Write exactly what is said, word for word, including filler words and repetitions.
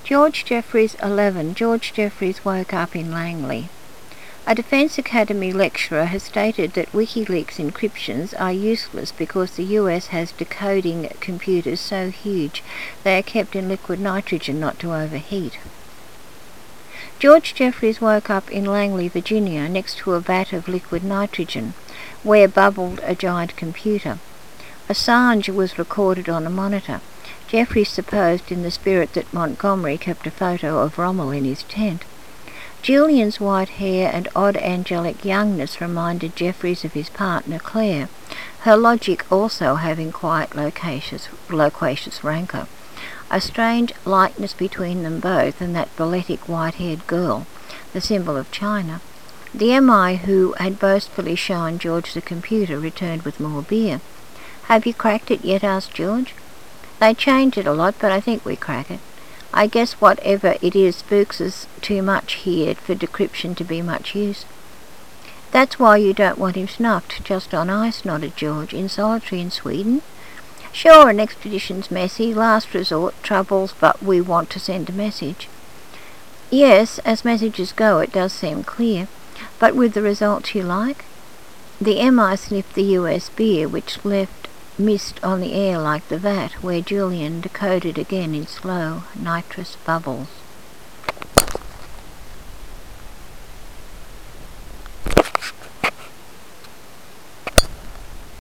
George Jeffreys eleven. George Jeffreys woke up in Langley. A Defence Academy lecturer has stated that WikiLeaks encryptions are useless because the U S has decoding computers so huge they are kept in liquid nitrogen not to overheat. George Jeffreys woke up in Langley, Virginia, next to a vat of liquid nitrogen, where bubbled a giant computer. Assange was recorded on a monitor. Jeffreys supposed in the spirit that Montgomery kept a photo of Rommel in his tent. Julian's white hair and odd angelic youngness reminded Jeffreys of his partner Claire, her logic also having quiet loquacious, loquacious rancour. A strange likeness between them both and that balletic white-haired girl, the symbol of China. The M I who had boastfully shown George the computer returned with more beer. "Have you cracked it yet?" asked George. "They change it a lot, but I think we crack it. I guess whatever it is spooks us too much here for decryption to be much use." "That's why you don't want him snuffed, just on ice," nodded George. "In solitary in Sweden?" "Sure, an expedition's messy, last resort, troubles, but we want to send a message." "Yes, as messages go it does seem clear, but with the results you like?" The M I sniffed the U S beer, which left mist on the air like the vat, where Julian decoded again in slow, nitrous bubbles.